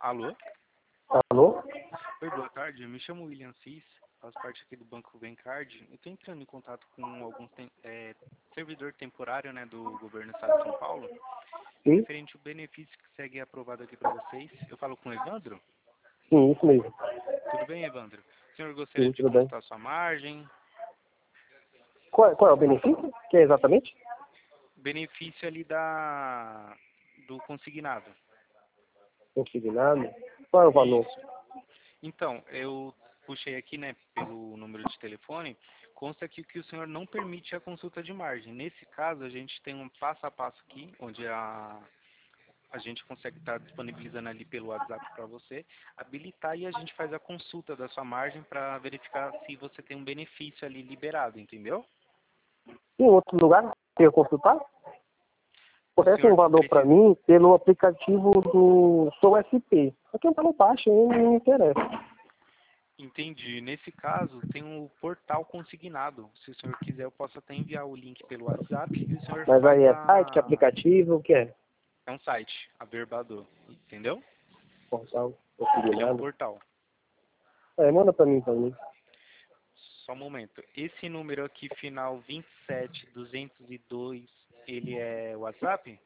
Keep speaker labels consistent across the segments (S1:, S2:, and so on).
S1: Alô?
S2: Alô?
S1: Oi, boa tarde. Eu me chamo William Cis, faço parte aqui do Banco Bencard. Eu estou entrando em contato com algum servidor temporário, né, do governo do estado de São Paulo,
S2: Sim?
S1: referente ao benefício que segue aprovado aqui para vocês. Eu falo com o Evandro?
S2: Sim, isso mesmo.
S1: Tudo bem, Evandro? O senhor gostaria
S2: Sim,
S1: de
S2: tudo bem.
S1: consultar sua margem?
S2: Qual é o benefício? Que é exatamente?
S1: Benefício ali do consignado.
S2: Consignado? Qual é o valor?
S1: Isso. Então, eu puxei aqui, né, pelo número de telefone, consta aqui que o senhor não permite a consulta de margem. Nesse caso, a gente tem um passo a passo aqui, onde a gente consegue estar disponibilizando ali pelo WhatsApp para você, habilitar e a gente faz a consulta da sua margem para verificar se você tem um benefício ali liberado, entendeu?
S2: Em outro lugar, eu consultar?
S1: O
S2: Oferece um
S1: senhor
S2: valor para
S1: precisa...
S2: mim pelo aplicativo do Sou SP. Aqui eu não taxa, não me interessa.
S1: Entendi. Nesse caso, tem um portal consignado. Se o senhor quiser, eu posso até enviar o link pelo WhatsApp e o senhor
S2: Mas aí
S1: faz
S2: é site,
S1: a...
S2: aplicativo, o que é?
S1: É um site, a Verbador, entendeu?
S2: Portal,
S1: Ele é um
S2: consignado.
S1: portal.
S2: Manda para mim também.
S1: Só um momento. Esse número aqui, final 27202, ele é WhatsApp?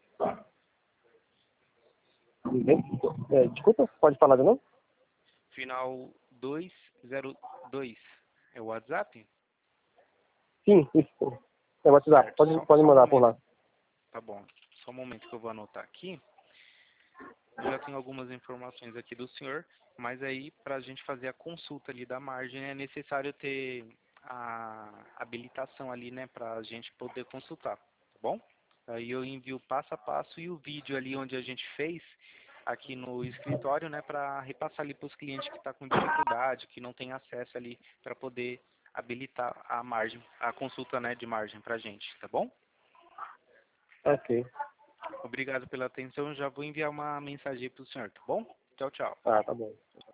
S2: Desculpa, pode falar de novo?
S1: Final 202 é o WhatsApp?
S2: Sim, isso. É WhatsApp,
S1: Certo.
S2: pode
S1: Só um
S2: mandar por
S1: momento.
S2: lá.
S1: Tá bom. Só um momento que eu vou anotar aqui. Eu já tenho algumas informações aqui do senhor, mas aí para a gente fazer a consulta ali da margem é necessário ter a habilitação ali, né, para a gente poder consultar, tá bom? Aí eu envio o passo a passo e o vídeo ali onde a gente fez aqui no escritório, né, para repassar ali para os clientes que estão com dificuldade, que não tem acesso ali para poder habilitar a margem, a consulta, né, de margem para a gente, tá bom?
S2: Ok.
S1: Obrigado pela atenção, já vou enviar uma mensagem para o senhor, tá bom? Tchau, tchau.
S2: Tá bom.